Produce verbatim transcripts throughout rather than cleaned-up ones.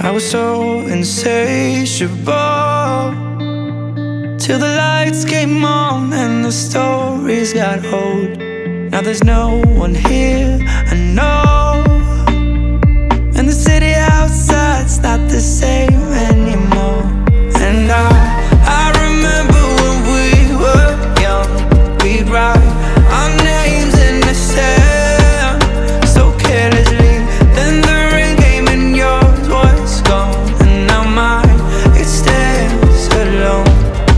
I was so insatiable till the lights came on and the stories got old. Now there's no one here I know, and the city outside's not the same anymore. And I, I remember when we were young, we'd write our names in the sand so carelessly. Then the rain came and yours was gone, and now mine, it stands alone.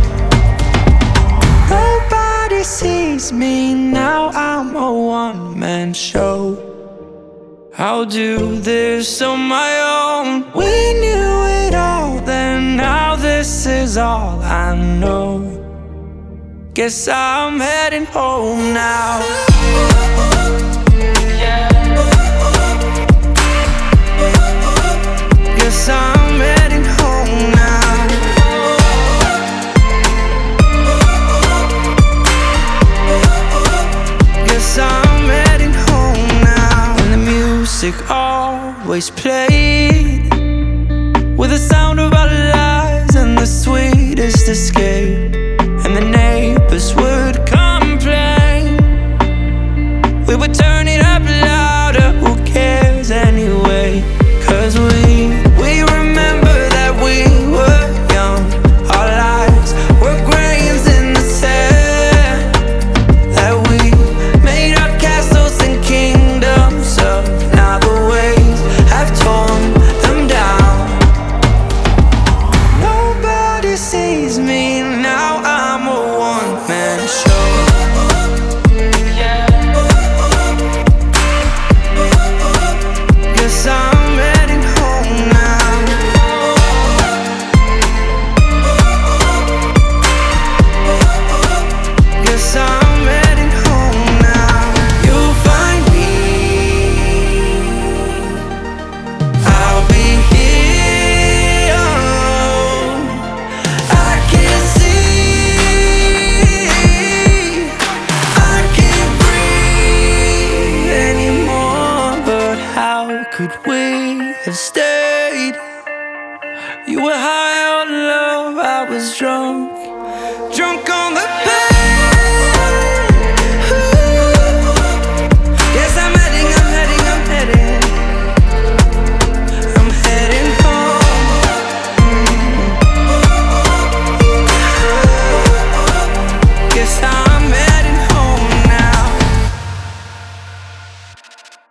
Nobody sees me now, I'm a one-man show. I'll do this on my own. We knew it all then, now this is all I know. Guess I'm heading home now. Guess I'm heading home now. Guess I'm heading home now. And the music always played with the sound of our lives and the sweetest escape. And the neighbors would complain, we would turn it up louder, who cares anyway? Cause we, we remember that we were young, our lives were grains in the sand, that we made our castles and kingdoms up. Now the waves have torn them down. Nobody sees me now, I'm a one-man show.